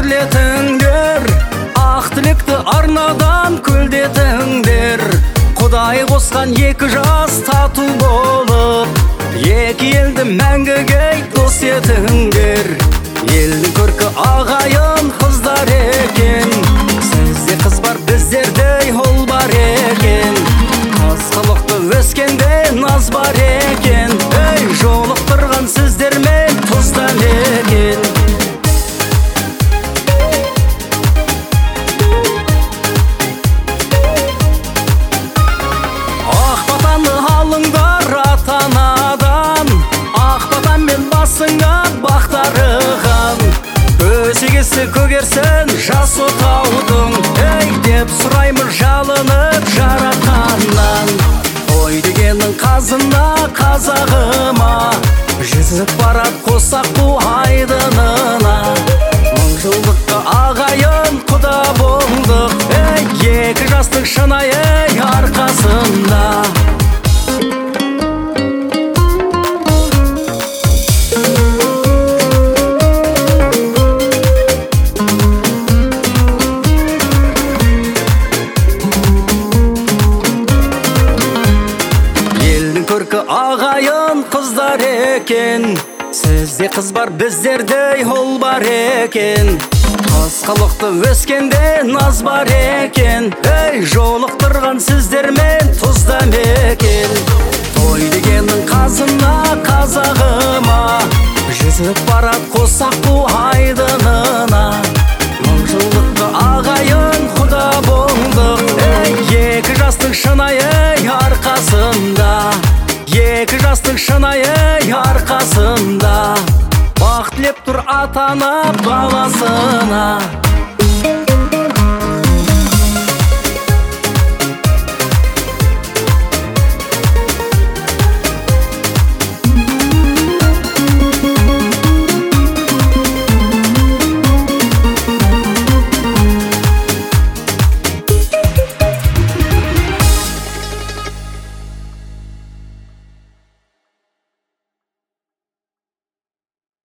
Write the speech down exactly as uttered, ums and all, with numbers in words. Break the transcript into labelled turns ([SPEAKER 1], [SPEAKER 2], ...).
[SPEAKER 1] өрлетіңдер, ақ тілекті арнадан көлдетіңдер. Құдай қосқан екі жас тату болып, екі елді мәңгіге дос етіңдер. Елдің көркі ағайын қыздар екен, сізде қыз бар, біздердей ұл бар екен. Қыз қылықты өскенде наз бар екен, ей жолықтырған сіздермен тұздан екен. Ақ батаны алыңдар ата-анадан, ақ батанмен басыңа бақтарыған. Өсегесі көгерсін жас отаудың, ей деп сұраймыз жалынып жаратқаннан. Той дегеннің қазына қазағыма, жүзіп барат қосақ бу айдынына. Мың жылдыққа ағайын құда болдық, ей екі жастың шынайы арқасында. Көркі ағайын қыздар екен, сізде қыз бар, біздердей ұл бар екен. Қыз қылықты өскенде наз бар екен, ей жолықтырған сіздермен тұзда мекен. Той дегеннің қазына қазағыма, жүзіп барат қосақ бу айдынына. Мың жылдыққа ағайын құда болдық, ей екі жастың шынайы арқасында. Екі жастың шынайы арқасында, бақ тілеп тұр ата-ана баласына.